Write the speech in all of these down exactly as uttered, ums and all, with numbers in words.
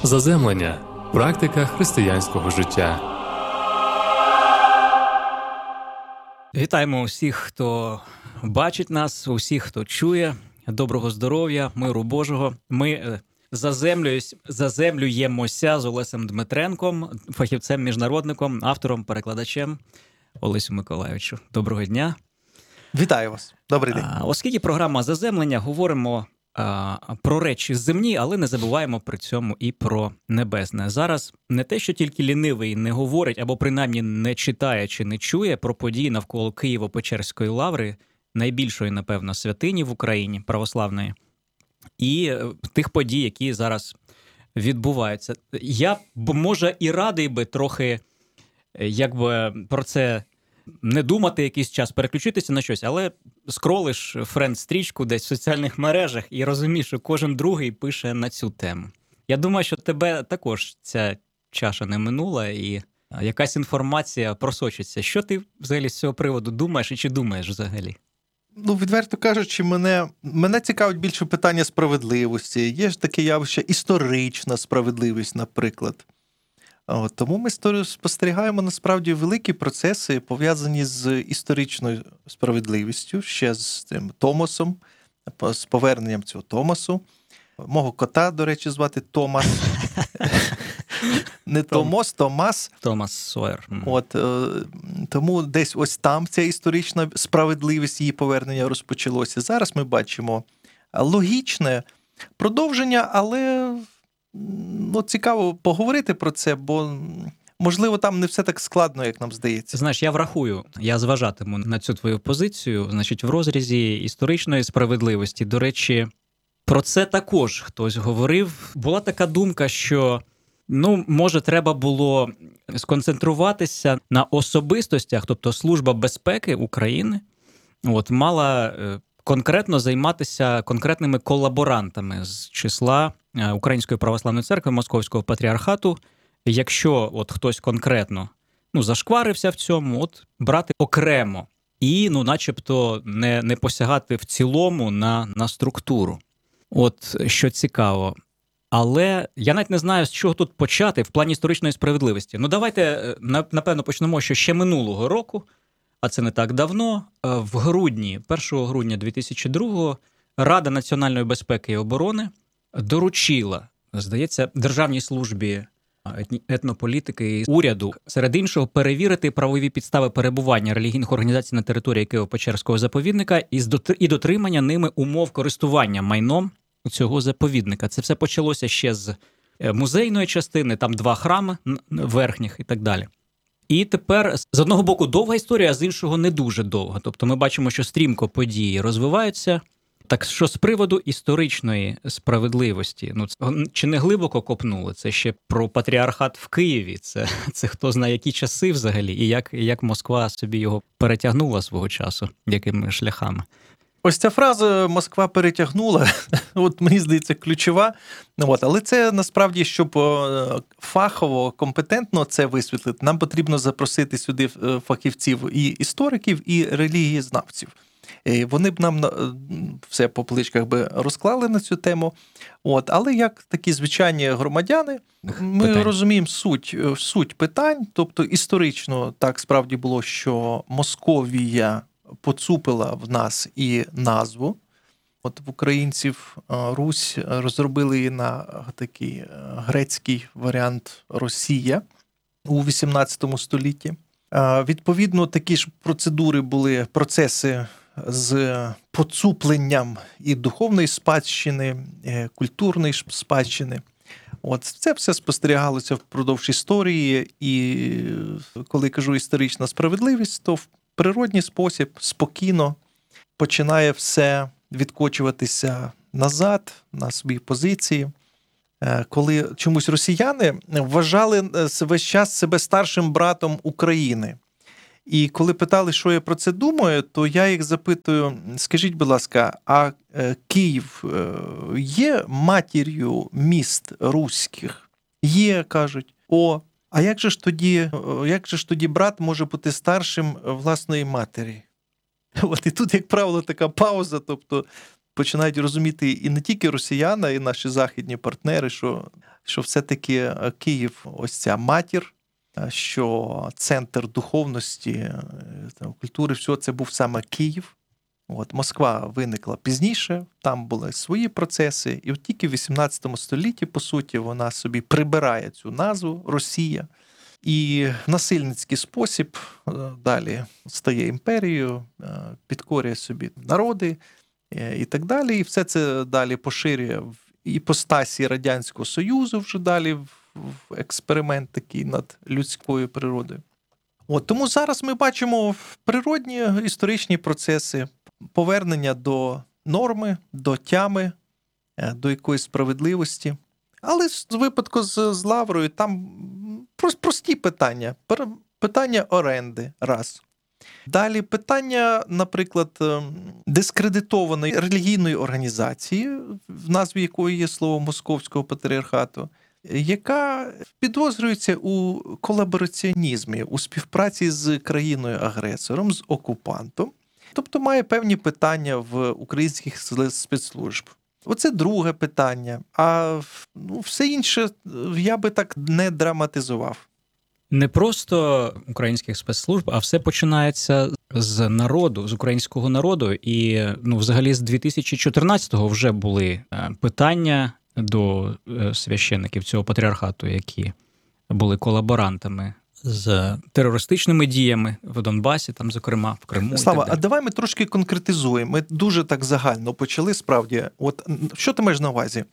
Заземлення – практика християнського життя. Вітаємо усіх, хто бачить нас, усіх, хто чує. Доброго здоров'я, миру Божого. Ми заземлюємося, заземлюємося з Олесем Дмитренком, фахівцем-міжнародником, автором, перекладачем Олесю Миколайовичу. Доброго дня. Вітаю вас. Добрий день. Оскільки програма «Заземлення», говоримо а, про речі земні, але не забуваємо при цьому і про небесне. Зараз не те, що тільки лінивий не говорить, або принаймні не читає чи не чує про події навколо Києво-Печерської лаври, найбільшої, напевно, святині в Україні, православної, і тих подій, які зараз відбуваються. Я б, може, і радий би трохи якби про це не думати якийсь час, переключитися на щось, але скролиш френд-стрічку десь в соціальних мережах і розумієш, що кожен другий пише на цю тему. Я думаю, що тебе також ця чаша не минула і якась інформація просочиться. Що ти взагалі з цього приводу думаєш і чи думаєш взагалі? Ну, відверто кажучи, мене, мене цікавить більше питання справедливості. Є ж таке явище історична справедливість, наприклад. От, тому ми спостерігаємо, насправді, великі процеси, пов'язані з історичною справедливістю, ще з тим Томасом, з поверненням цього Томасу. Мого кота, до речі, звати Томас. Не Томос, Томас. Томас Сойер. От, тому десь ось там ця історична справедливість, її повернення розпочалося. Зараз ми бачимо логічне продовження, але ну, цікаво поговорити про це, бо, можливо, там не все так складно, як нам здається. Знаєш, я врахую, я зважатиму на цю твою позицію, значить, в розрізі історичної справедливості. До речі, про це також хтось говорив. Була така думка, що, ну, може, треба було сконцентруватися на особистостях, тобто Служба безпеки України от, мала конкретно займатися конкретними колаборантами з числа Української православної церкви, Московського патріархату. Якщо от хтось конкретно ну, зашкварився в цьому, от брати окремо і, ну, начебто, не, не посягати в цілому на, на структуру. От, що цікаво. Але я навіть не знаю, з чого тут почати в плані історичної справедливості. Ну, давайте, напевно, почнемо, що ще минулого року, а це не так давно, в грудні, першого грудня дві тисячі другого, Рада національної безпеки і оборони доручила, здається, Державній службі етнополітики і уряду, серед іншого, перевірити правові підстави перебування релігійних організацій на території Києво-Печерського заповідника і дотримання ними умов користування майном цього заповідника. Це все почалося ще з музейної частини, там два храми верхніх і так далі. І тепер, з одного боку, довга історія, а з іншого не дуже довга. Тобто ми бачимо, що стрімко події розвиваються. Так що з приводу історичної справедливості, ну, чи не глибоко копнули? Це ще про патріархат в Києві, це, це хто знає, які часи взагалі, і як, і як Москва собі його перетягнула свого часу, якими шляхами. Ось ця фраза «Москва перетягнула», от мені здається, ключова. От, але це насправді, щоб фахово, компетентно це висвітлити, нам потрібно запросити сюди фахівців і істориків, і релігієзнавців. І вони б нам все по поличках би розклали на цю тему. От, але як такі звичайні громадяни, ми питань. розуміємо суть, суть питань. Тобто історично так справді було, що Московія поцупила в нас і назву. От в українців Русь розробили її на такий грецький варіант Росія у вісімнадцятому столітті. Відповідно, такі ж процедури були, процеси з поцупленням і духовної спадщини, культурної спадщини. От це все спостерігалося впродовж історії, і коли кажу історична справедливість, то в природній спосіб спокійно починає все відкочуватися назад на свої позиції. Коли чомусь росіяни вважали весь час себе старшим братом України. І коли питали, що я про це думаю, то я їх запитую, скажіть, будь ласка, а Київ є матір'ю міст руських? Є, кажуть. О, а як же ж тоді, як же ж тоді брат може бути старшим власної матері? От і тут, як правило, така пауза, тобто починають розуміти і не тільки росіяни, і наші західні партнери, що що все-таки Київ, ось ця матір, що центр духовності, культури, всього це був саме Київ. От, Москва виникла пізніше, там були свої процеси, і от тільки в вісімнадцятому столітті, по суті, вона собі прибирає цю назву Росія, і в насильницький спосіб далі стає імперією, підкорює собі народи і так далі. І все це далі поширює в іпостасі Радянського Союзу, вже далі в експеримент такий над людською природою. От, тому зараз ми бачимо природні історичні процеси, повернення до норми, до тями, до якоїсь справедливості. Але з випадку з, з Лаврою там прості питання. Питання оренди, раз. Далі питання, наприклад, дискредитованої релігійної організації, в назві якої є слово Московського патріархату, яка підозрюється у колабораціонізмі, у співпраці з країною-агресором, з окупантом, тобто має певні питання в українських спецслужб. Оце друге питання, а ну, все інше я би так не драматизував. Не просто українських спецслужб, а все починається з народу, з українського народу. І ну, взагалі з дві тисячі чотирнадцятого вже були питання до священників цього патріархату, які були колаборантами з терористичними діями в Донбасі, там, зокрема, в Криму. Слава, а давай ми трошки конкретизуємо. Ми дуже так загально почали, справді. От що ти маєш на увазі?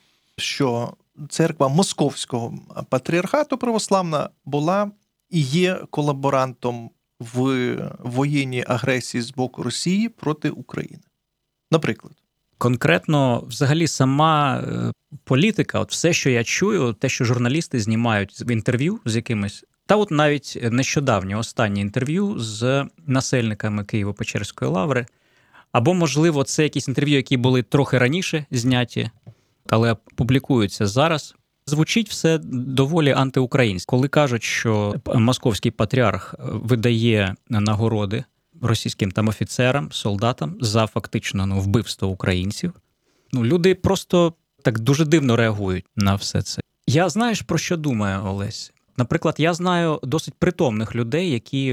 Що церква Московського патріархату православна була і є колаборантом в воєнній агресії з боку Росії проти України. Наприклад. Конкретно, взагалі, сама політика, от все, що я чую, те, що журналісти знімають в інтерв'ю з якимись, та от навіть нещодавнє останнє інтерв'ю з насельниками Києво-Печерської лаври, або, можливо, це якісь інтерв'ю, які були трохи раніше зняті, але публікуються зараз, звучить все доволі антиукраїнсько. Коли кажуть, що московський патріарх видає нагороди російським там офіцерам, солдатам за фактично ну, вбивство українців, ну, люди просто так дуже дивно реагують на все це. Я, знаєш, про що думаю, Олесь? Наприклад, я знаю досить притомних людей, які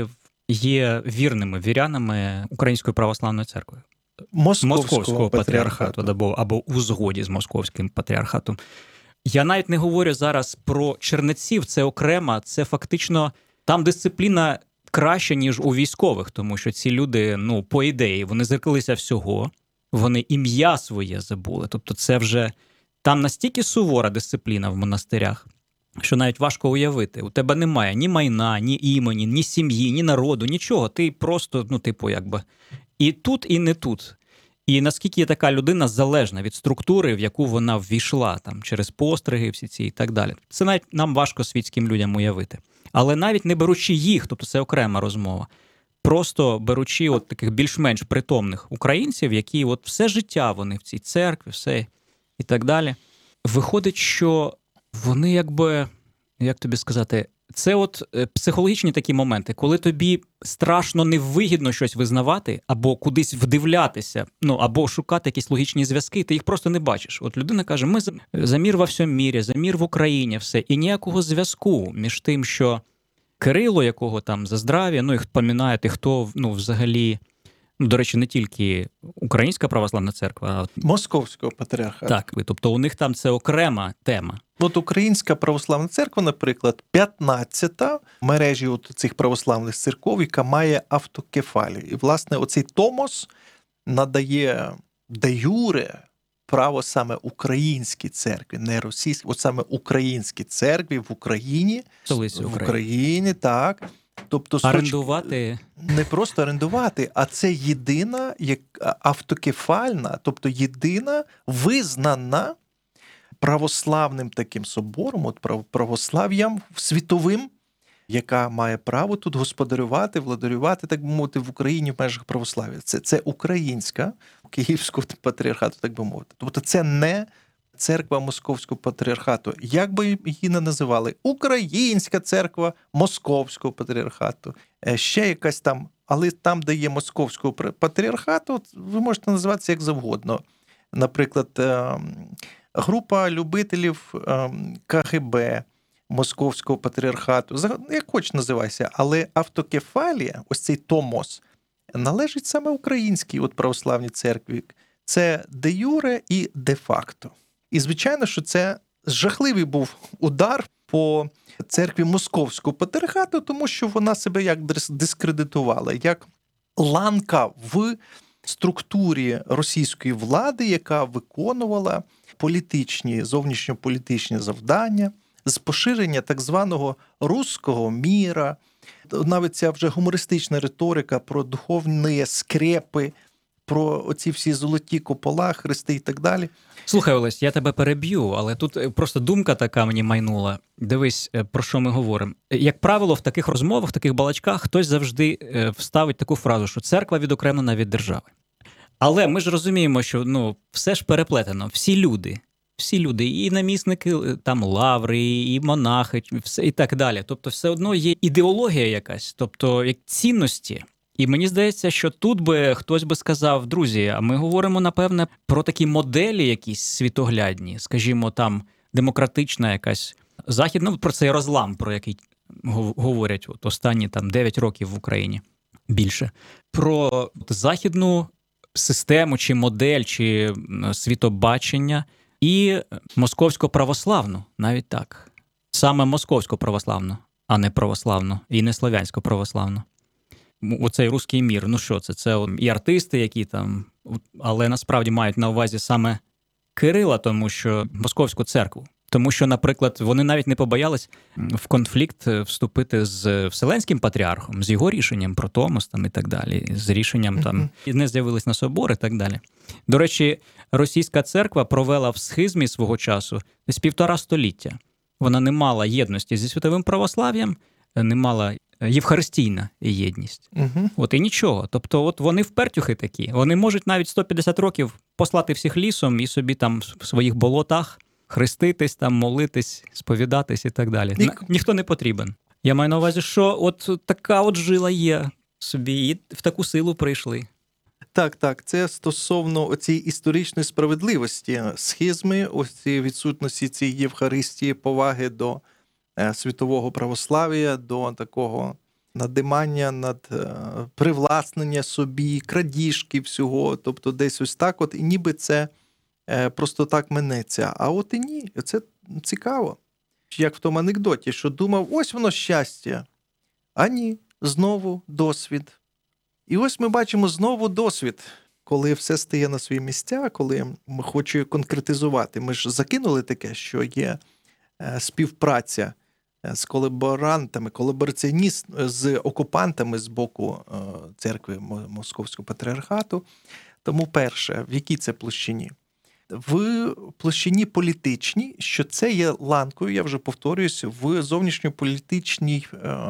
є вірними вірянами Української православної церкви. Московського, Московського патріархату, патріархату або, або у згоді з Московським патріархатом. Я навіть не говорю зараз про чернеців, це окремо, це фактично там дисципліна краща, ніж у військових, тому що ці люди, ну, по ідеї, вони зреклися всього, вони ім'я своє забули. Тобто це вже там настільки сувора дисципліна в монастирях, що навіть важко уявити. У тебе немає ні майна, ні імені, ні сім'ї, ні народу, нічого. Ти просто, ну, типу, якби і тут, і не тут. І наскільки така людина залежна від структури, в яку вона ввійшла, там, через постриги всі ці і так далі. Це навіть нам важко світським людям уявити. Але навіть не беручи їх, тобто це окрема розмова, просто беручи от таких більш-менш притомних українців, які от все життя вони в цій церкві, все і так далі, виходить, що вони якби, як тобі сказати, це от психологічні такі моменти, коли тобі страшно невигідно щось визнавати, або кудись вдивлятися, ну, або шукати якісь логічні зв'язки, ти їх просто не бачиш. От людина каже, ми за мір во всьому мірі, за мір в Україні, все. І ніякого зв'язку між тим, що Кирило, якого там за здрав'я, ну, їх пам'ятаєте, хто, ну, взагалі, ну, до речі, не тільки Українська православна церква, а Московського патріархату. Так, тобто у них там це окрема тема. От Українська православна церква, наприклад, п'ятнадцята мережі от цих православних церков, яка має автокефалію. І, власне, оцей томос надає де юре право саме українській церкві, не російській, от саме українській церкві в Україні, Столиці в України. Україні, так. Тобто, Орендувати. Не просто орендувати, а це єдина як автокефальна, тобто єдина визнана православним таким собором, от православ'ям світовим, яка має право тут господарювати, владарювати, так би мовити, в Україні в межах православ'я. Це, це українська, Київського патріархату, так би мовити. Тобто це не церква Московського патріархату. Як би її не називали? Українська церква Московського патріархату. Ще якась там, але там, де є Московського патріархату, ви можете називатися як завгодно. Наприклад, група любителів КГБ, Московського патріархату, як хоч називайся, але автокефалія, ось цей томос, належить саме українській от православній церкві. Це де юре і де факто. І, звичайно, що це жахливий був удар по церкві Московського патріархату, тому що вона себе як дискредитувала, як ланка в структурі російської влади, яка виконувала політичні, зовнішньополітичні завдання з поширення так званого руського міра, навіть ця вже гумористична риторика про духовні скрепи, про оці всі золоті купола, хрести і так далі. Слухай, Олесь, я тебе переб'ю, але тут просто думка така мені майнула. Дивись, про що ми говоримо. Як правило, в таких розмовах, в таких балачках хтось завжди вставить таку фразу, що церква відокремлена від держави. Але ми ж розуміємо, що ну, все ж переплетено. Всі люди, всі люди, і намісники там лаври, і монахи, все, і так далі. Тобто все одно є ідеологія якась, тобто як цінності. І мені здається, що тут би хтось би сказав, друзі, а ми говоримо, напевне, про такі моделі якісь світоглядні, скажімо, там демократична якась західна, ну, про цей розлам, про який говорять от останні там дев'ять років в Україні, більше. Про західну систему, чи модель, чи світобачення і московську православну, навіть так. Саме московську православну, а не православну, і не слов'янську православну. Оцей руський мір, ну що це? Це і артисти, які там, але насправді мають на увазі саме Кирила, тому що московську церкву. Тому що, наприклад, вони навіть не побоялись в конфлікт вступити з Вселенським патріархом, з його рішенням про Томос там, і так далі, з рішенням там, і не з'явились на собор і так далі. До речі, російська церква провела в схизмі свого часу десь півтора століття. Вона не мала єдності зі світовим православ'ям, не мала євхаристійна єдність. Угу. От і нічого. Тобто от вони впертюхи такі. Вони можуть навіть сто п'ятдесят років послати всіх лісом і собі там в своїх болотах хреститись, там, молитись, сповідатись і так далі. Ні... Ніхто не потрібен. Я маю на увазі, що от така от жила є собі, і в таку силу прийшли. Так, так. Це стосовно цієї історичної справедливості, схизми, ось цієї відсутності цієї євхаристії, поваги до світового православ'я, до такого надимання над привласнення собі, крадіжки всього, тобто десь ось так от, і ніби це просто так минеться. А от і ні, це цікаво. Як в тому анекдоті, що думав, ось воно щастя, а ні, знову досвід. І ось ми бачимо знову досвід, коли все стає на свої місця, коли ми хочемо конкретизувати. Ми ж закинули таке, що є співпраця з колаборантами, колабораціоніст з окупантами з боку церкви Московського патріархату. Тому перше, в якій це площині? В площині політичній, що це є ланкою, я вже повторююсь, в зовнішньополітичній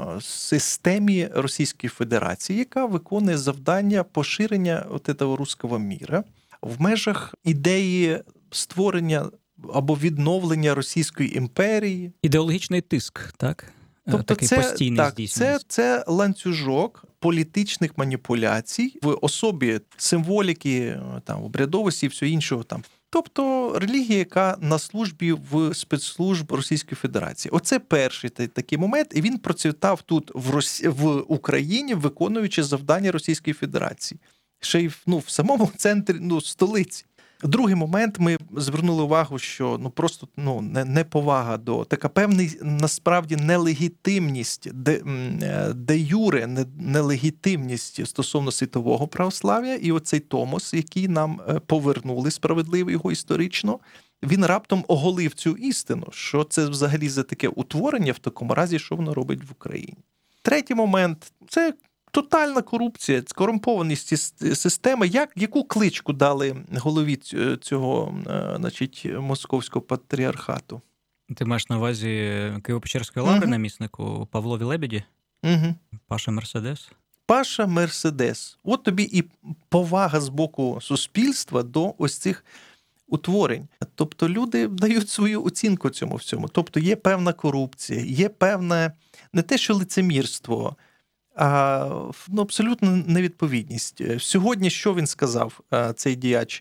системі Російської Федерації, яка виконує завдання поширення от цього руського міра в межах ідеї створення або відновлення Російської імперії. Ідеологічний тиск, так? Тобто такий це, постійний так, здійснюється. Це, це ланцюжок політичних маніпуляцій в особі символіки, там, обрядовості і всього іншого там. Тобто релігія, яка на службі в спецслужб Російської Федерації. Оце перший такий момент, і він процвітав тут в, Росі... в Україні, виконуючи завдання Російської Федерації. Ще й ну, в самому центрі, ну, столиці. Другий момент, ми звернули увагу, що ну просто ну не, не повага до така певна насправді нелегітимність, де, де юре не, нелегітимність стосовно світового православ'я, і оцей Томос, який нам повернули справедливо його історично, він раптом оголив цю істину, що це взагалі за таке утворення в такому разі, що воно робить в Україні. Третій момент – це тотальна корупція, корумпованість системи. Як, яку кличку дали голові цього, значить, московського патріархату? Ти маєш на увазі Києво-Печерської лаври, угу. наміснику Павлові Лебеді? Угу. Паша Мерседес? Паша Мерседес. От тобі і повага з боку суспільства до ось цих утворень. Тобто люди дають свою оцінку цьому всьому. Тобто є певна корупція, є певне, не те, що лицемірство, а ну, абсолютно невідповідність. Сьогодні що він сказав, цей діяч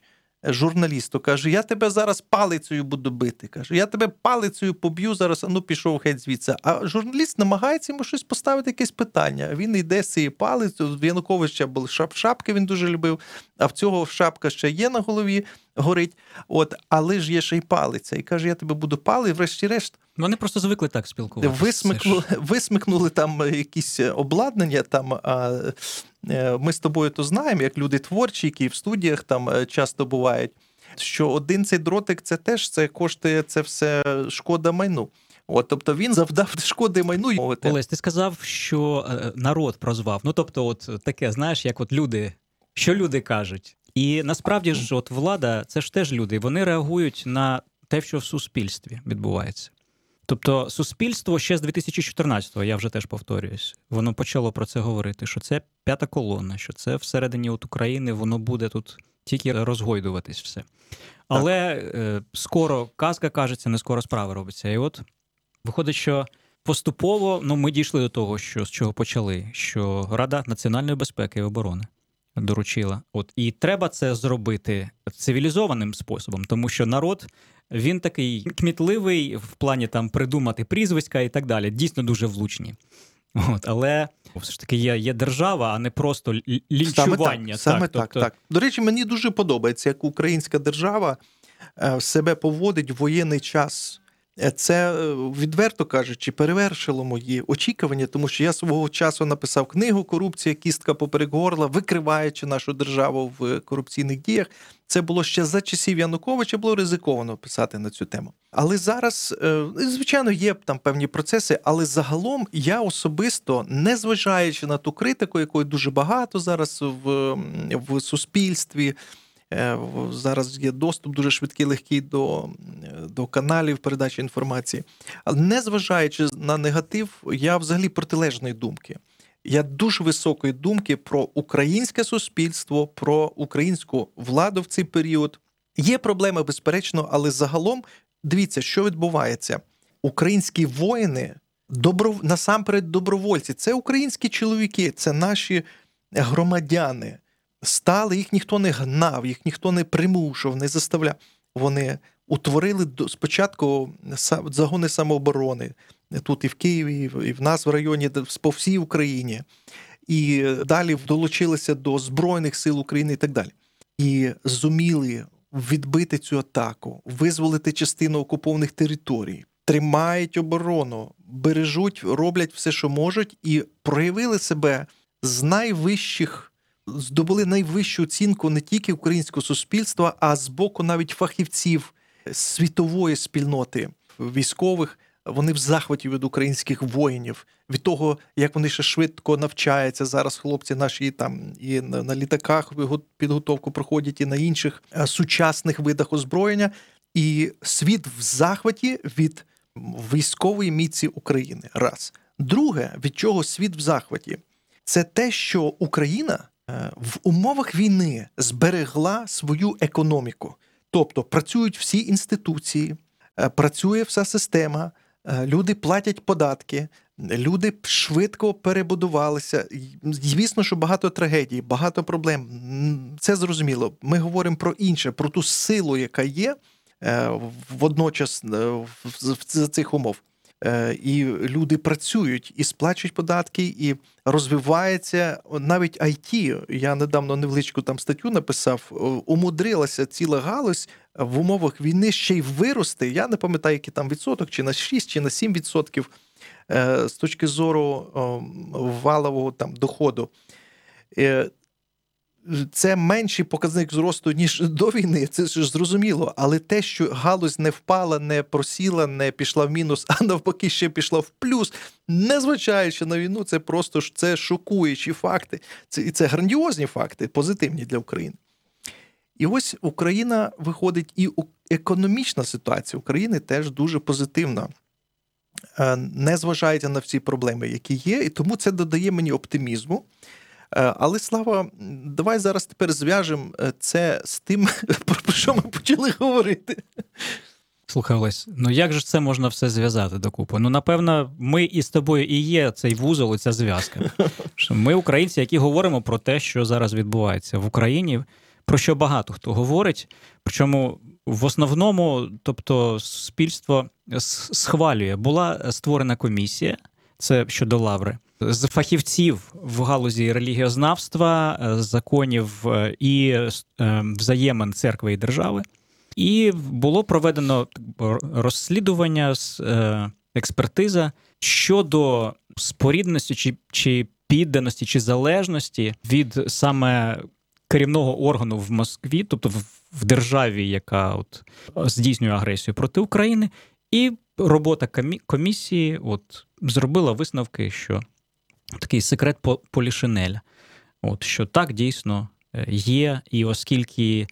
журналісту, каже, я тебе зараз палицею буду бити. Каже, я тебе палицею поб'ю зараз, а ну пішов геть звідси. А журналіст намагається йому щось поставити, якесь питання. Він йде з цією палицею, в Януковича були шап шапки, він дуже любив, а в цього шапка ще є на голові, горить. От, але ж є ще й палиця. І каже, я тебе буду палити, і врешті-решт. Вони просто звикли так спілкуватися. Висмикнули, висмикнули там якісь обладнання, там, а, ми з тобою то знаємо, як люди творчі, які в студіях там часто бувають, що один цей дротик, це теж це коштує, це все шкода майну. От, тобто він завдав шкоди майну. Олесь, ти сказав, що народ прозвав. Ну, тобто, от таке, знаєш, як от люди, що люди кажуть. І насправді ж от влада, це ж теж люди, вони реагують на те, що в суспільстві відбувається. Тобто суспільство ще з дві тисячі чотирнадцятого, я вже теж повторююсь, воно почало про це говорити, що це п'ята колона, що це всередині от України, воно буде тут тільки розгойдуватись все. Але е, скоро казка кажеться, не скоро справа робиться. І от виходить, що поступово ну, ми дійшли до того, що, з чого почали, що Рада національної безпеки і оборони доручила. От, і треба це зробити цивілізованим способом, тому що народ, він такий кмітливий в плані там придумати прізвиська і так далі, дійсно дуже влучні. От, але все ж таки є, є держава, а не просто лінчування. Саме так, саме так, так, тобто... так. До речі, мені дуже подобається, як українська держава себе поводить в воєнний час. Це, відверто кажучи, перевершило мої очікування, тому що я свого часу написав книгу «Корупція. Кістка поперек горла», викриваючи нашу державу в корупційних діях. Це було ще за часів Януковича, було ризиковано писати на цю тему. Але зараз, звичайно, є там певні процеси, але загалом я особисто, незважаючи на ту критику, якої дуже багато зараз в, в суспільстві, зараз є доступ дуже швидкий, легкий до, до каналів передачі інформації. Але незважаючи на негатив, я взагалі протилежної думки. Я дуже високої думки про українське суспільство, про українську владу в цей період. Є проблеми, безперечно, але загалом, дивіться, що відбувається. Українські воїни, добро... насамперед добровольці, це українські чоловіки, це наші громадяни. Стали, їх ніхто не гнав, їх ніхто не примушував, не заставляв. Вони утворили спочатку загони самооборони, тут і в Києві, і в нас в районі, по всій Україні. І далі долучилися до Збройних сил України і так далі. І зуміли відбити цю атаку, визволити частину окупованих територій, тримають оборону, бережуть, роблять все, що можуть, і проявили себе з найвищих, здобули найвищу оцінку не тільки українського суспільства, а з боку навіть фахівців світової спільноти військових. Вони в захваті від українських воїнів, від того, як вони ще швидко навчаються. Зараз хлопці наші там і на літаках підготовку проходять, і на інших сучасних видах озброєння. І світ в захваті від військової міці України. Раз. Друге, від чого світ в захваті? Це те, що Україна в умовах війни зберегла свою економіку. Тобто працюють всі інституції, працює вся система, люди платять податки, люди швидко перебудувалися. Звісно, що багато трагедій, багато проблем. Це зрозуміло. Ми говоримо про інше, про ту силу, яка є водночас за цих умов. І люди працюють, і сплачують податки, і розвивається навіть ай ті. Я недавно невеличку там статтю написав, умудрилася ціла галузь в умовах війни ще й вирости. Я не пам'ятаю, який там відсоток, чи на шість, чи на сім відсотків з точки зору валового там доходу. Це менший показник зросту, ніж до війни, це ж зрозуміло. Але те, що галузь не впала, не просіла, не пішла в мінус, а навпаки ще пішла в плюс, незважаючи на війну, це просто ж це шокуючі факти. Це, і це грандіозні факти, позитивні для України. І ось Україна виходить, і економічна ситуація України теж дуже позитивна. Незважаючи на всі проблеми, які є, і тому це додає мені оптимізму. Але, Слава, давай зараз тепер зв'яжемо це з тим, про що ми почали говорити. Слухай, Олесь, ну як же це можна все зв'язати докупи? Ну, напевно, ми із тобою і є цей вузол, і ця зв'язка. Ми українці, які говоримо про те, що зараз відбувається в Україні, про що багато хто говорить. Причому в основному, тобто, суспільство схвалює. Була створена комісія, це щодо Лаври, з фахівців в галузі релігіознавства, законів і взаємин церкви і держави. І було проведено розслідування, експертиза щодо спорідності чи, чи підданості, чи залежності від саме керівного органу в Москві, тобто в, в державі, яка от здійснює агресію проти України, і робота комі- комісії от зробила висновки, що такий секрет Полішинеля, от що так дійсно є, і оскільки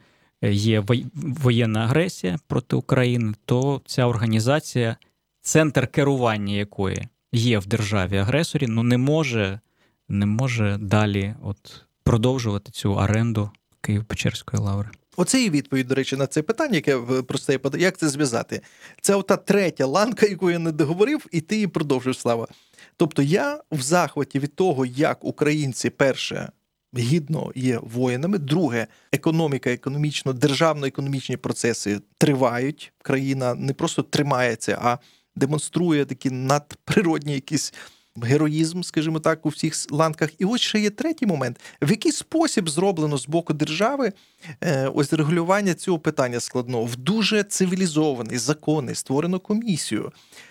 є воєнна агресія проти України, то ця організація, центр керування якої є в державі-агресорі, ну не може, не може далі от продовжувати цю оренду Києво-Печерської лаври. Оце і відповідь, до речі, на це питання, яке просте, як це зв'язати. Це ота третя ланка, яку я не договорив, і ти її продовжив, Слава. Тобто я в захваті від того, як українці, перше, гідно є воїнами, друге, економіка, економічно, державно-економічні процеси тривають, країна не просто тримається, а демонструє такі надприродні якісь героїзм, скажімо так, у всіх ланках. І ось ще є третій момент. В який спосіб зроблено з боку держави е, ось регулювання цього питання складного? В дуже цивілізований, законний, створено комісію.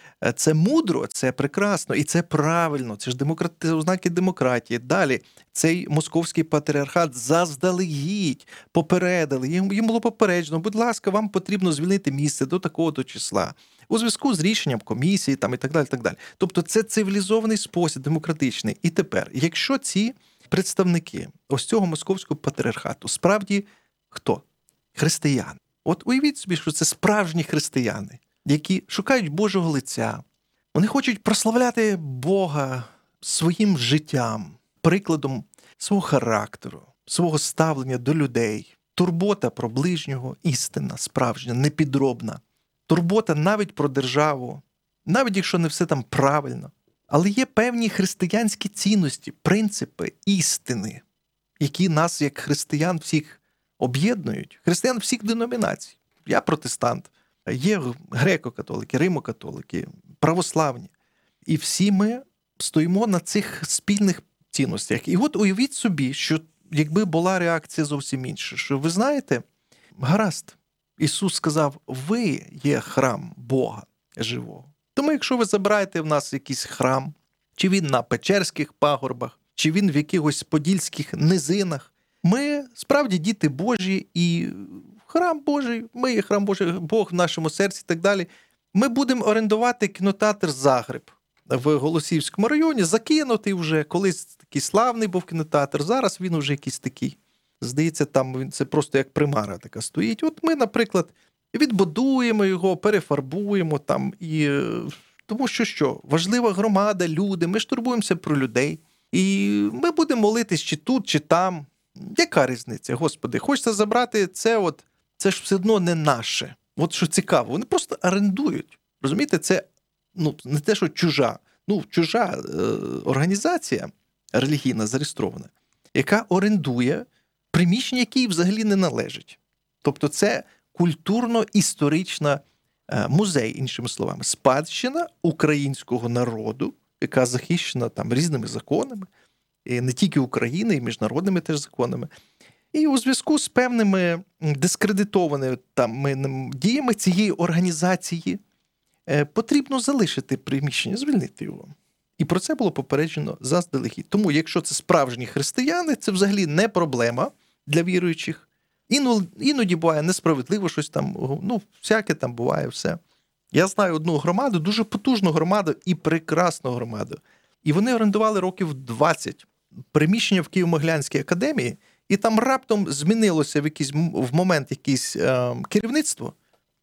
Це мудро, це прекрасно, і це правильно, це ж демократи, ознаки демократії. Далі, цей московський патріархат заздалегідь попередили, їм, їм було попереджено, будь ласка, вам потрібно звільнити місце до такого-то числа. У зв'язку з рішенням комісії там, і так далі, так далі. Тобто це цивілізований спосіб, демократичний. І тепер, якщо ці представники ось цього московського патріархату справді хто? Християни. От уявіть собі, що це справжні християни, які шукають Божого лиця. Вони хочуть прославляти Бога своїм життям, прикладом свого характеру, свого ставлення до людей. Турбота про ближнього, істинна, справжня, непідробна. Турбота навіть про державу, навіть якщо не все там правильно. Але є певні християнські цінності, принципи, істини, які нас, як християн, всіх об'єднують. Християн всіх деномінацій. Я протестант. Є греко-католики, римо-католики, православні. І всі ми стоїмо на цих спільних цінностях. І от уявіть собі, що якби була реакція зовсім інша, що ви знаєте, гаразд, Ісус сказав, ви є храм Бога живого. Тому якщо ви забираєте в нас якийсь храм, чи він на Печерських пагорбах, чи він в якихось подільських низинах, ми справді діти Божі і храм Божий, ми є храм Божий, Бог в нашому серці і так далі. Ми будемо орендувати кінотеатр «Загреб» в Голосіївському районі, закинутий вже, колись такий славний був кінотеатр, зараз він вже якийсь такий. Здається, там він це просто як примара така стоїть. От ми, наприклад, відбудуємо його, перефарбуємо там. І... Тому що що? Важлива громада, люди, ми ж турбуємося про людей. І ми будемо молитись чи тут, чи там. Яка різниця, Господи? Хочеться забрати це, от, це ж все одно не наше. От що цікаво, вони просто орендують. Розумієте, це ну, не те, що чужа, ну, чужа е, організація релігійна зареєстрована, яка орендує приміщення, які взагалі не належать. Тобто це культурно-історична е, музей, іншими словами, спадщина українського народу, яка захищена там різними законами, і не тільки України, і міжнародними теж законами. І у зв'язку з певними дискредитованими там діями цієї організації е, потрібно залишити приміщення, звільнити його. І про це було попереджено заздалегідь. Тому, якщо це справжні християни, це взагалі не проблема для віруючих. Іноді, іноді буває несправедливо щось там, ну, всяке там буває все. Я знаю одну громаду, дуже потужну громаду і прекрасну громаду. І вони орендували років двадцять приміщення в Києво-Могилянській академії, і там раптом змінилося в якийсь в момент якесь е, керівництво,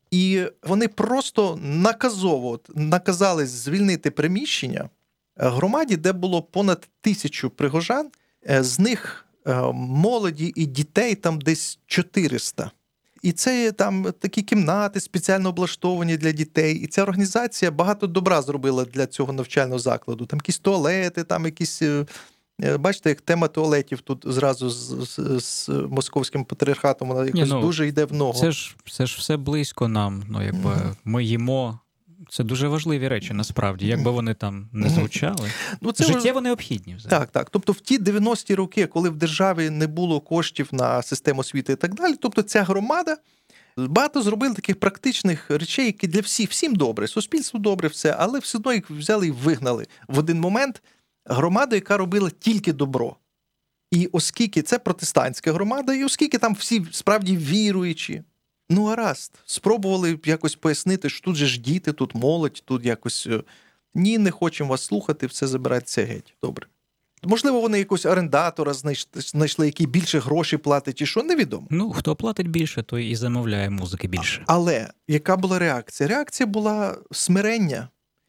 і вони просто наказово наказали звільнити приміщення громаді, де було понад тисячу прихожан, е, з них е, молоді і дітей там десь чотириста. І це там такі кімнати спеціально облаштовані для дітей. І ця організація багато добра зробила для цього навчального закладу. Там якісь туалети, там якісь Бачите, як тема туалетів тут зразу з, з, з московським патріархатом, вона якось Ні, ну, дуже йде в ногу. Це ж, це ж все близько нам, ну, якби mm-hmm. ми їмо. Це дуже важливі речі, насправді, якби вони там не звучали. Ну, це життєво важ... необхідні. Взагалі. Так, так. Тобто в ті дев'яності роки, коли в державі не було коштів на систему освіти і так далі, тобто ця громада багато зробила таких практичних речей, які для всіх, всім добре, суспільству добре, все, але все одно їх взяли і вигнали в один момент громаду, яка робила тільки добро. І оскільки це протестантська громада, і оскільки там всі справді віруючі, ну, гаразд, спробували якось пояснити, що тут же ж діти, тут молодь, тут якось ні, не хочемо вас слухати, все забирається геть. Добре. Можливо, вони якогось орендатора знайшли, який більше грошей платить, чи що, невідомо. Ну, хто платить більше, той і замовляє музики більше. Але яка була реакція? Реакція була смирення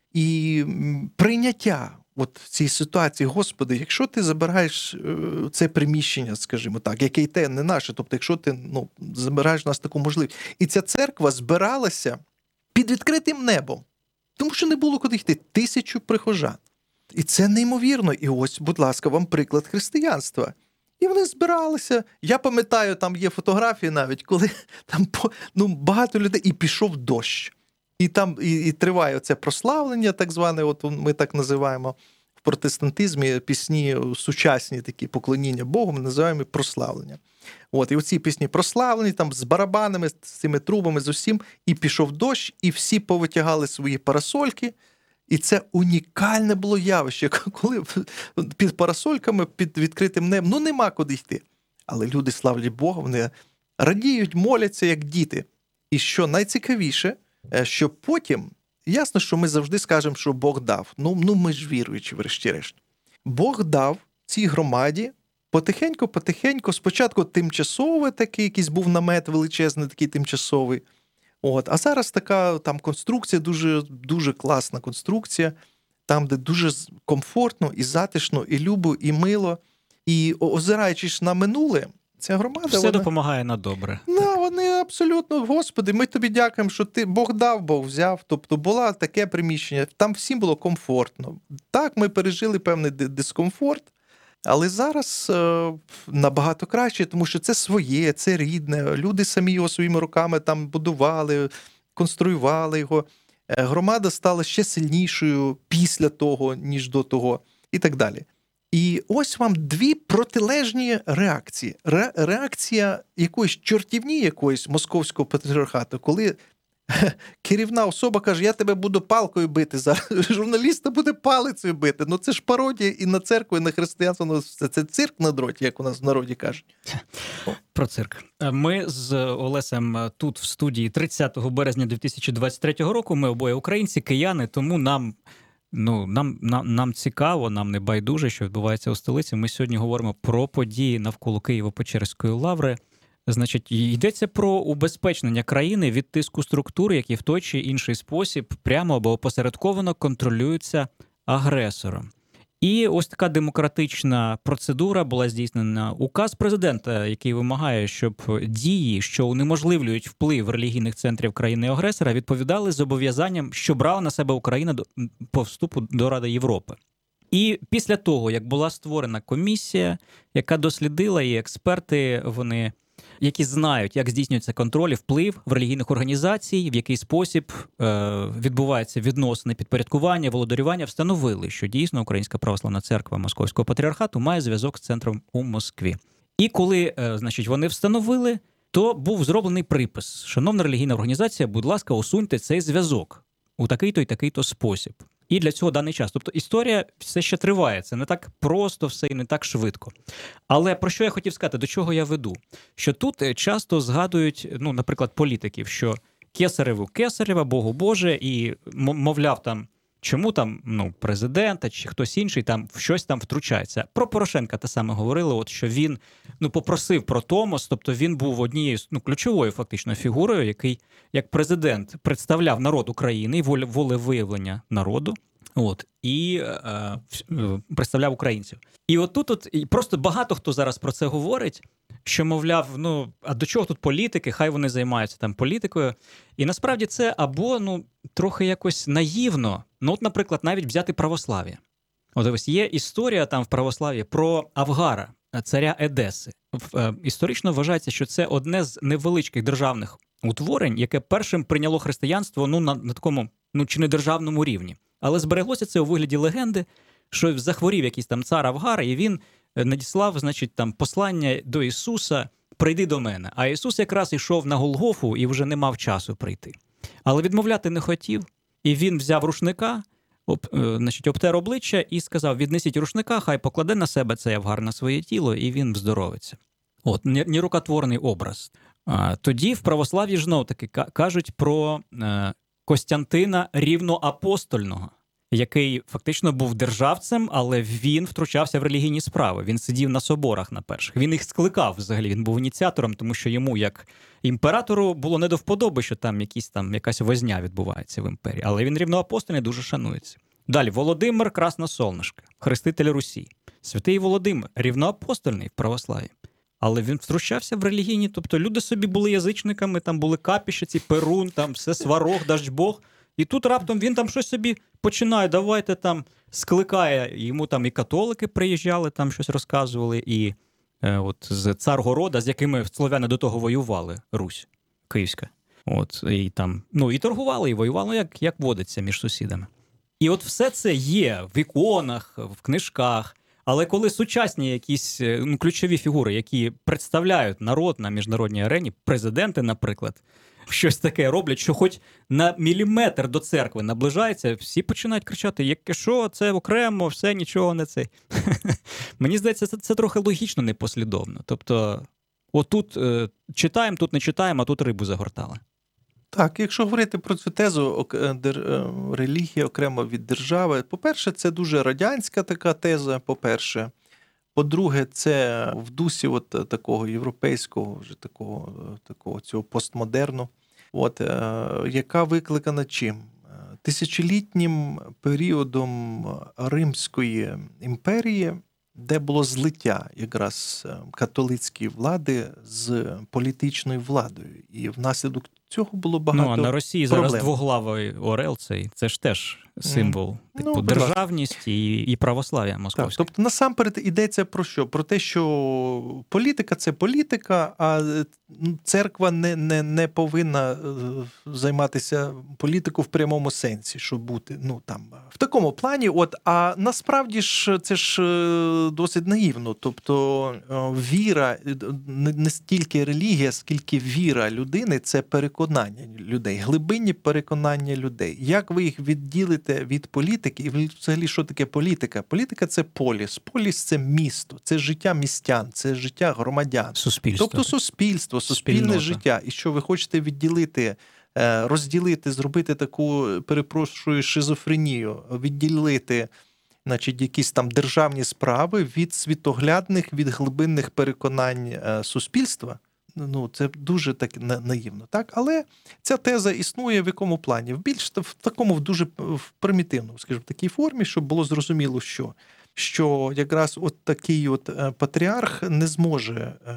і прийняття от цій ситуації. Господи, якщо ти забираєш це приміщення, скажімо так, яке й те не наше, тобто якщо ти ну, забираєш у нас таку можливість. І ця церква збиралася під відкритим небом, тому що не було куди йти. Тисячу прихожан. І це неймовірно. І ось, будь ласка, вам приклад християнства. І вони збиралися. Я пам'ятаю, там є фотографії навіть, коли там ну, багато людей, і пішов дощ. І там і, і триває це прославлення, так зване, от ми так називаємо в протестантизмі пісні сучасні такі поклоніння Богу, ми називаємо прославлення. От, і оці пісні прославлені, там з барабанами, з цими трубами, з усім, і пішов дощ, і всі повитягали свої парасольки. І це унікальне було явище, коли під парасольками, під відкритим небом, ну нема куди йти. Але люди, славлять Бога, вони радіють, моляться, як діти. І що найцікавіше, що потім, ясно, що ми завжди скажемо, що Бог дав. Ну, ну ми ж віруючі, врешті-решт. Бог дав цій громаді потихеньку-потихеньку, спочатку тимчасовий такий, якийсь був намет величезний, такий тимчасовий. От, а зараз така там конструкція, дуже, дуже класна конструкція, там, де дуже комфортно і затишно, і любо, і мило. І озираючись на минуле, ця громада... Все вона... допомагає на добре. Ну, вони абсолютно, Господи, ми тобі дякуємо, що ти Бог дав, Бог взяв. Тобто було таке приміщення, там всім було комфортно. Так, ми пережили певний дискомфорт, але зараз е, набагато краще, тому що це своє, це рідне. Люди самі його своїми руками там будували, конструювали його. Е, громада стала ще сильнішою після того, ніж до того, і так далі. І ось вам дві протилежні реакції. Ре- реакція якоїсь чортівні якоїсь московського патріархату, коли керівна особа каже, я тебе буду палкою бити зараз. Журналіста буде палицею бити. Ну це ж пародія і на церкву, і на християнство. Ну, це, це цирк на дроті, як у нас в народі кажуть. Про цирк. Ми з Олесем тут в студії тридцятого березня дві тисячі двадцять третього року. Ми обоє українці, кияни, тому нам... Ну, нам, нам, нам цікаво, нам не байдуже, що відбувається у столиці. Ми сьогодні говоримо про події навколо Києво-Печерської лаври. Значить, йдеться про убезпечення країни від тиску структур, які в той чи інший спосіб прямо або опосередковано контролюються агресором. І ось така демократична процедура була здійснена. Указ президента, який вимагає, щоб дії, що унеможливлюють вплив релігійних центрів країни-агресора, відповідали зобов'язанням, що брала на себе Україна по вступу до Ради Європи. І після того, як була створена комісія, яка дослідила, і експерти, вони, які знають, як здійснюється контроль і вплив в релігійних організацій, в який спосіб е, відбуваються відносини підпорядкування, володарювання, встановили, що дійсно Українська Православна Церква Московського Патріархату має зв'язок з центром у Москві. І коли, е, значить, вони встановили, то був зроблений припис. Шановна релігійна організація, будь ласка, усуньте цей зв'язок у такий-то і такий-то спосіб. І для цього даний час. Тобто історія все ще триває. Це не так просто все і не так швидко. Але про що я хотів сказати, до чого я веду? Що тут часто згадують, ну, наприклад, політиків, що Кесареву Кесарева, Богу Боже, і, мовляв, там, чому там, ну, президента чи хтось інший там в щось там втручається. Про Порошенка те саме говорили, от, що він, ну, попросив про Томос, тобто він був однією, ну, ключовою фактично фігурою, який, як президент, представляв народ України і волевиявлення народу, от, і е, представляв українців. І от тут от, і просто багато хто зараз про це говорить, що, мовляв, ну, а до чого тут політики, хай вони займаються там політикою. І насправді це або, ну, трохи якось наївно, ну, от, наприклад, навіть взяти православ'я. От ось є історія там в православ'ї про Авгара, царя Едеси. В- Історично вважається, що це одне з невеличких державних утворень, яке першим прийняло християнство ну, на, на такому, ну чи не державному рівні. Але збереглося це у вигляді легенди, що захворів якийсь там цар Авгар, і він е, надіслав, значить, там послання до Ісуса: прийди до мене. А Ісус якраз йшов на Голгофу і вже не мав часу прийти. Але відмовляти не хотів, і він взяв рушника, об, е, значить, обтер обличчя і сказав: віднесіть рушника, хай покладе на себе цей Авгар на своє тіло, і він вздоровиться. От, не- нерукотворний образ. А, тоді в православ'ї ж знов таки ка- кажуть про е, Костянтина Рівноапостольного, який фактично був державцем, але він втручався в релігійні справи. Він сидів на соборах на перших. Він їх скликав взагалі, він був ініціатором, тому що йому, як імператору, було не до вподоби, що там, якісь, там якась возня відбувається в імперії. Але він рівноапостольний дуже шанується. Далі Володимир Красносолнишко, хреститель Русі. Святий Володимир, рівноапостольний в православі. Але він втручався в релігійні, тобто люди собі були язичниками, там були капіща, ці Перун, там все сварог, Даждьбог. І тут раптом він там щось собі починає, давайте там скликає, йому там і католики приїжджали, там щось розказували, і е, от з Царгорода, з якими слов'яни до того воювали, Русь Київська. От, і там, ну, і торгували, і воювали, ну, як, як водиться між сусідами. І от все це є в іконах, в книжках. Але коли сучасні якісь е, ну, ключові фігури, які представляють народ на міжнародній арені, президенти, наприклад, щось таке роблять, що хоч на міліметр до церкви наближається, всі починають кричати: яке що, це окремо, все, нічого не це. Мені здається, це, це трохи логічно непослідовно. Тобто, отут е, читаємо, тут не читаємо, а тут рибу загортали. Так, якщо говорити про цю тезу ок- е, дер- е, релігія окремо від держави, по-перше, це дуже радянська така теза, по-перше. По-друге, це в дусі от такого європейського, вже такого, е, такого цього постмодерну, от, е, яка викликана чим? Е, Тисячолітнім періодом Римської імперії, де було злиття якраз е, католицької влади з політичною владою. І внаслідок цього було багато Ну, а на Росії зараз проблем. двоглавий орел цей, це ж теж символ. Ну, Типу, будь ласка. державність і, і православ'я Так, московське. тобто насамперед йдеться про що? Про те, що політика – це політика, а е, ну, церква не, не, не повинна е, займатися політикою в прямому сенсі, щоб бути, ну, там, в такому плані. От, а насправді ж це ж е, досить наївно. Тобто е, віра, е, не, не стільки релігія, скільки віра людини – це переконання людей, глибинні переконання людей. Як ви їх відділите від політики? І взагалі, що таке політика? Політика – це поліс. Поліс – це місто, це життя містян, це життя громадян. Суспільство. Тобто суспільство, суспільне Спільнота. життя. І що ви хочете відділити, е, розділити, зробити таку, перепрошую, шизофренію, відділити, значить, якісь там державні справи від світоглядних, від глибинних переконань е, суспільства? Ну, це дуже так на- наївно, так? Але ця теза існує в якому плані? В більш та- в такому, в дуже в примітивному, скажімо, такій формі, щоб було зрозуміло, що, що якраз от такий от е, патріарх не зможе е,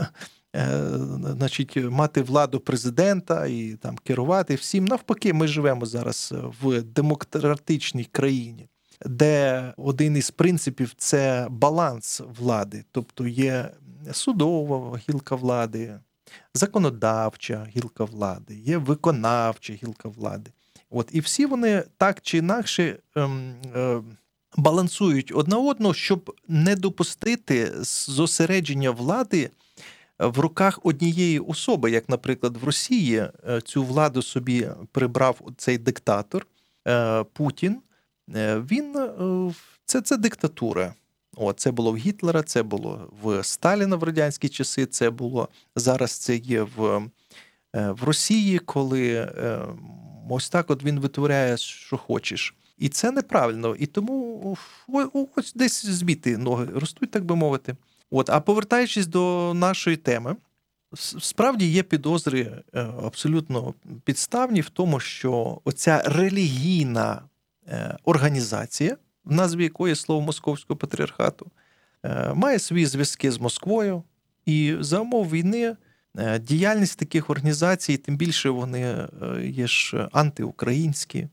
е, значить, мати владу президента і там керувати всім. Навпаки, ми живемо зараз в демократичній країні, де один із принципів – це баланс влади, тобто є судова гілка влади, законодавча гілка влади, є виконавча гілка влади. От, і всі вони так чи інакше ем, е, балансують одна одну, щоб не допустити зосередження влади в руках однієї особи, як, наприклад, в Росії е, цю владу собі прибрав цей диктатор е, Путін. Е, він е, це, це диктатура. О, це було в Гітлера, це було в Сталіна в радянські часи, це було зараз це є в, е, в Росії, коли е, ось так от він витворяє, що хочеш. І це неправильно. І тому о- ось десь збіти ноги ростуть, так би мовити. От, а повертаючись до нашої теми, с- справді є підозри е, абсолютно підставні в тому, що оця релігійна е, організація, в назві якої є слово Московського патріархату, е, має свої зв'язки з Москвою, і за умов війни е, діяльність таких організацій, тим більше вони е, є ж антиукраїнські,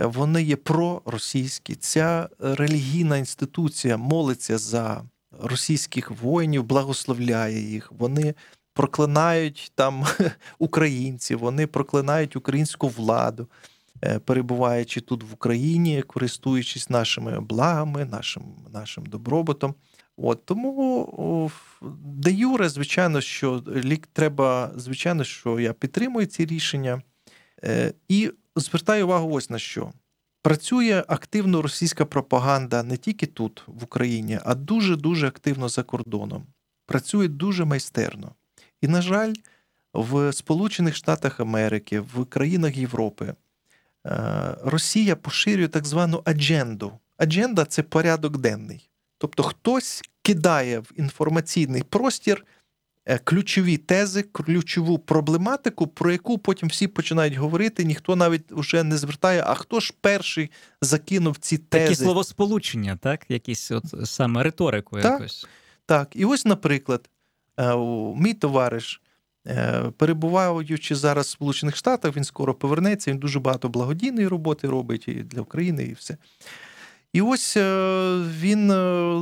вони є проросійські. Ця релігійна інституція молиться за російських воїнів, благословляє їх. Вони проклинають там українців, вони проклинають українську владу, перебуваючи тут в Україні, користуючись нашими благами, нашим, нашим добробутом. От, тому де юре, звичайно, що лік треба, звичайно, що я підтримую ці рішення. І звертаю увагу ось на що. Працює активно російська пропаганда не тільки тут, в Україні, а дуже-дуже активно за кордоном. Працює дуже майстерно. І, на жаль, в Сполучених Штатах Америки, в країнах Європи Росія поширює так звану адженду. Адженда – це порядок денний. Тобто хтось кидає в інформаційний простір ключові тези, ключову проблематику, про яку потім всі починають говорити, ніхто навіть вже не звертає, а хто ж перший закинув ці тези. Такі словосполучення, так? Якісь от саме риторику так, якось. Так, і ось, наприклад, мій товариш, перебуваючи зараз в Сполучених Штатах, він скоро повернеться, він дуже багато благодійної роботи робить і для України, і все. І ось він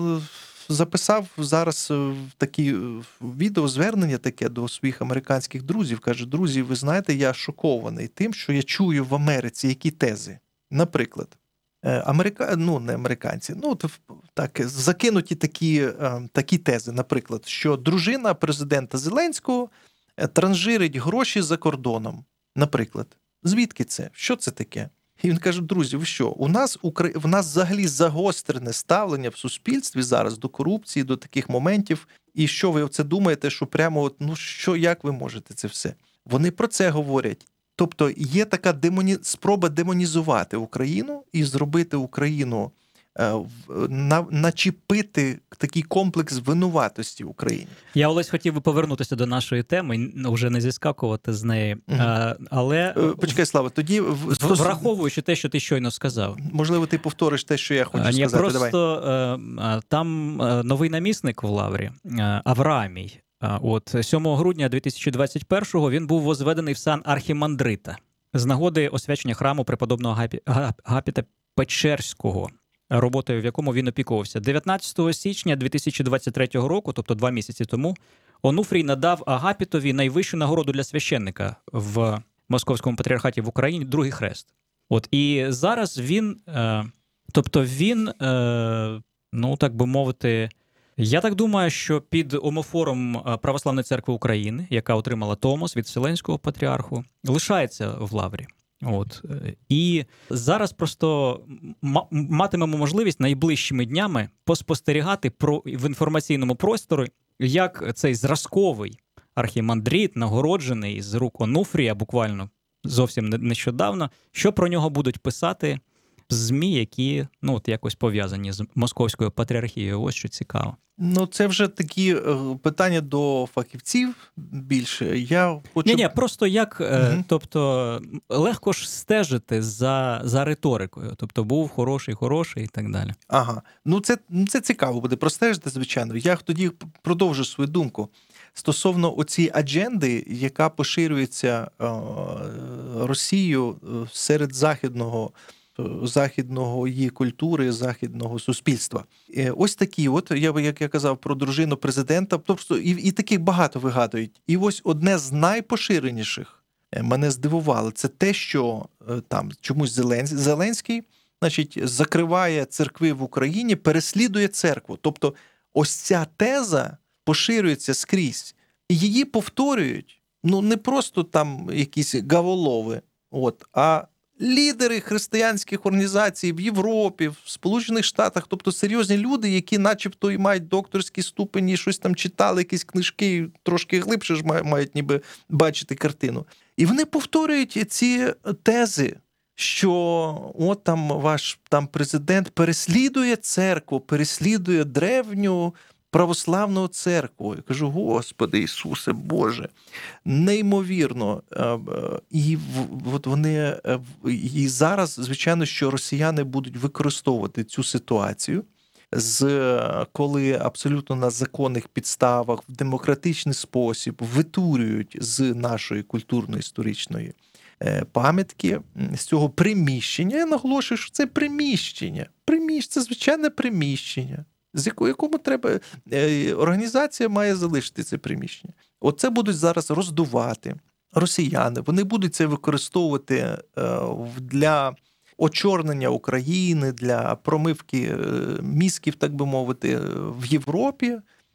записав зараз такі відеозвернення таке до своїх американських друзів. Каже, друзі, ви знаєте, я шокований тим, що я чую в Америці які тези. Наприклад, Америка... ну, не американці, ну, так, закинуті такі, такі тези, наприклад, що дружина президента Зеленського транжирить гроші за кордоном. Наприклад, звідки це? Що це таке? І він каже, друзі, ви що, у нас, в нас взагалі загострене ставлення в суспільстві зараз до корупції, до таких моментів. І що ви оце думаєте, що прямо, от, ну що, як ви можете це все? Вони про це говорять. Тобто є така демоні... спроба демонізувати Україну і зробити Україну, на... начепити такий комплекс винуватості в Україні. Я, Олесь, хотів би повернутися до нашої теми, вже не зіскакувати з неї. Угу. А, але... Почекай, Слава, тоді... Враховуючи те, що ти щойно сказав. Можливо, ти повториш те, що я хочу я сказати. Просто, Давай. Там новий намісник в Лаврі, Авраамій. От сьомого грудня дві тисячі двадцять першого він був возведений в сан архімандрита з нагоди освячення храму преподобного Гапі... Гапіта Печерського, роботою в якому він опікувався. дев'ятнадцятого січня дві тисячі двадцять третього року, тобто два місяці тому, Онуфрій надав Агапітові найвищу нагороду для священника в Московському патріархаті в Україні – Другий хрест. От і зараз він, е... тобто він, е... ну так би мовити, я так думаю, що під омофором Православної церкви України, яка отримала Томос від Вселенського патріарху, лишається в Лаврі. От. І зараз просто матимемо можливість найближчими днями поспостерігати про, в інформаційному просторі, як цей зразковий архімандрит, нагороджений з рук Онуфрія, буквально зовсім нещодавно, що про нього будуть писати ЗМІ, які, ну, от якось пов'язані з Московською патріархією. Ось що цікаво. Ну, це вже такі питання до фахівців більше. Я хочу... Ні-ні, просто як, угу. тобто, легко ж стежити за, за риторикою. Тобто, був хороший, хороший і так далі. Ага. Ну, це, це цікаво буде простежити, звичайно. Я тоді продовжу свою думку. Стосовно оцієї адженди, яка поширюється е, Росією серед західного західного її культури, західного суспільства. Ось такі, от, я, як я казав про дружину президента, тобто і, і таких багато вигадують. І ось одне з найпоширеніших мене здивувало, це те, що там чомусь Зеленський, Зеленський, значить, закриває церкви в Україні, переслідує церкву. Тобто ось ця теза поширюється скрізь. І її повторюють, ну, не просто там якісь гаволови, от, а лідери християнських організацій в Європі, в Сполучених Штатах, тобто серйозні люди, які начебто і мають докторські ступені, щось там читали, якісь книжки, трошки глибше ж мають ніби бачити картину. І вони повторюють ці тези, що от там ваш там президент переслідує церкву, переслідує древню православну церкву. Я кажу, Господи Ісусе, Боже, неймовірно. І от вони, і зараз, звичайно, що росіяни будуть використовувати цю ситуацію, з, коли абсолютно на законних підставах, в демократичний спосіб витурюють з нашої культурно-історичної пам'ятки з цього приміщення. Я наголошую, що це приміщення. Приміщення, це звичайне приміщення, з якого, якому треба, організація має залишити це приміщення. Оце будуть зараз роздувати росіяни. Вони будуть це використовувати для очорнення України, для промивки мізків, так би мовити, в Європі,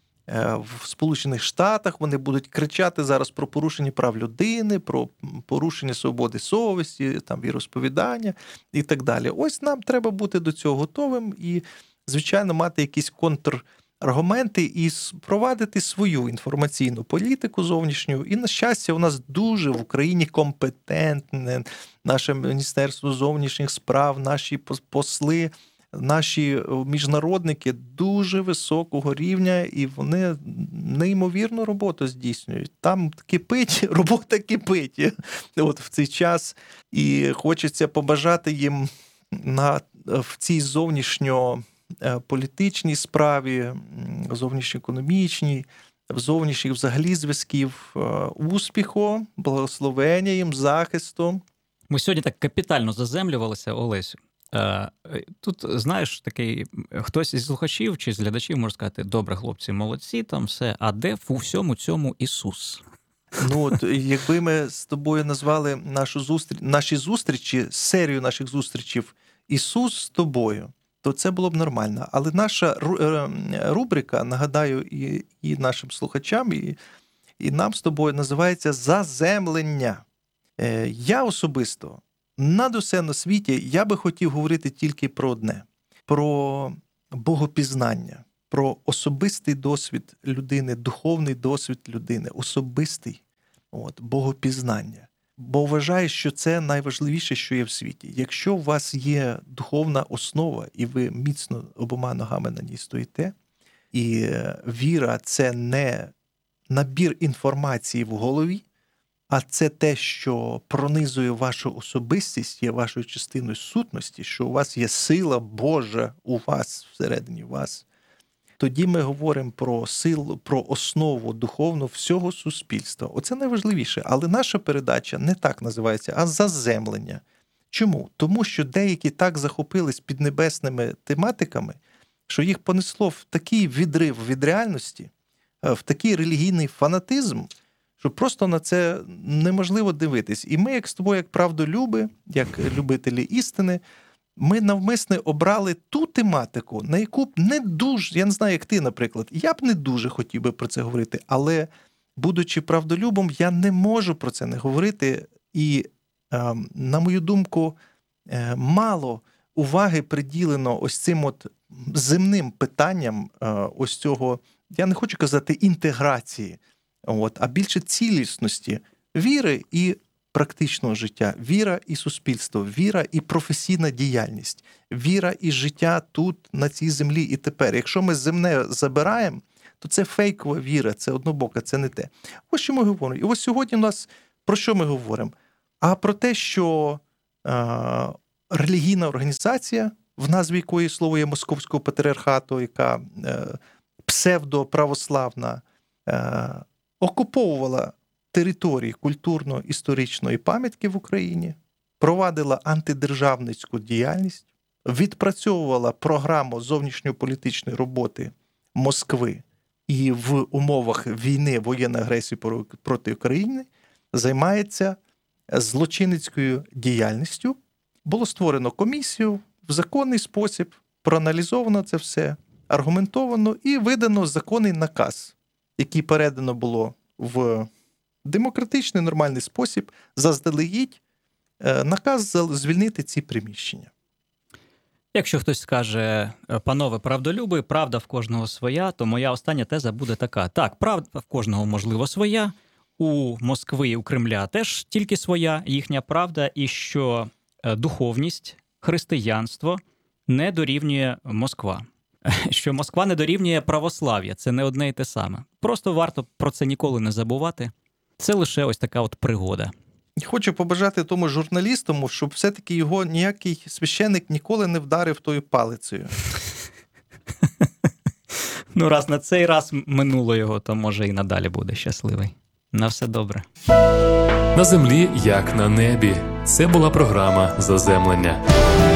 в Сполучених Штатах. Вони будуть кричати зараз про порушення прав людини, про порушення свободи совісті, там, віросповідання і так далі. Ось нам треба бути до цього готовим і, звичайно, мати якісь контраргументи і провадити свою інформаційну політику зовнішню. І, на щастя, у нас дуже в Україні компетентне наше Міністерство зовнішніх справ, наші посли, наші міжнародники дуже високого рівня, і вони неймовірну роботу здійснюють. Там кипить, робота кипить от в цей час. І хочеться побажати їм на, в цій зовнішньополітичній справі, зовнішньоекономічній, в зовнішніх взагалі зв'язків успіху, благословення їм, захисту. Ми сьогодні так капітально заземлювалися, Олесю. Тут, знаєш, такий хтось із слухачів чи з глядачів може сказати: добре, хлопці, молодці, там все, а де у всьому цьому Ісус? Ну, от, якби ми з тобою назвали нашу зустріч, наші зустрічі, серію наших зустрічів «Ісус з тобою», то це було б нормально. Але наша рубрика, нагадаю, і, і нашим слухачам, і, і нам з тобою називається «Заземлення». Я особисто над усе на світі я би хотів говорити тільки про одне – про богопізнання, про особистий досвід людини, духовний досвід людини, особистий от, богопізнання. Бо вважаю, що це найважливіше, що є в світі. Якщо у вас є духовна основа, і ви міцно обома ногами на ній стоїте, і віра – це не набір інформації в голові, а це те, що пронизує вашу особистість, є вашою частиною сутності, що у вас є сила Божа у вас, всередині вас, тоді ми говоримо про силу, про основу духовну всього суспільства. Оце найважливіше. Але наша передача не так називається, а «Заземлення». Чому? Тому що деякі так захопились піднебесними тематиками, що їх понесло в такий відрив від реальності, в такий релігійний фанатизм, що просто на це неможливо дивитись. І ми, як з тобою, як правдолюби, як любителі істини, ми навмисне обрали ту тематику, на яку б не дуже, я не знаю, як ти, наприклад, я б не дуже хотів би про це говорити, але, будучи правдолюбом, я не можу про це не говорити. І, на мою думку, мало уваги приділено ось цим от земним питанням, ось цього, я не хочу казати інтеграції, от, а більше цілісності віри і практичного життя, віра і суспільство, віра і професійна діяльність, віра і життя тут, на цій землі і тепер. Якщо ми земне забираємо, то це фейкова віра, це однобока, це не те. Ось що ми говоримо. І ось сьогодні у нас про що ми говоримо? А про те, що е, релігійна організація, в назві якої слово є Московського патріархату, яка е, псевдоправославна, е, окуповувала території культурно-історичної пам'ятки в Україні, провадила антидержавницьку діяльність, відпрацьовувала програму зовнішньополітичної роботи Москви і в умовах війни, воєнної агресії проти України займається злочинницькою діяльністю. Було створено комісію в законний спосіб, проаналізовано це все, аргументовано і видано законний наказ, який передано було в демократичний, нормальний спосіб, заздалегідь наказ звільнити ці приміщення. Якщо хтось скаже: панове правдолюби, правда в кожного своя, то моя остання теза буде така. Так, правда в кожного, можливо, своя, у Москви, у Кремля теж тільки своя їхня правда, і що духовність, християнство не дорівнює Москва. Що Москва не дорівнює православ'я, це не одне і те саме. Просто варто про це ніколи не забувати. Це лише ось така от пригода. Хочу побажати тому журналісту, щоб все-таки його ніякий священик ніколи не вдарив тою палицею. Ну, раз на цей раз минуло його, то може і надалі буде щасливий. На все добре. На землі, як на небі. Це була програма «Заземлення».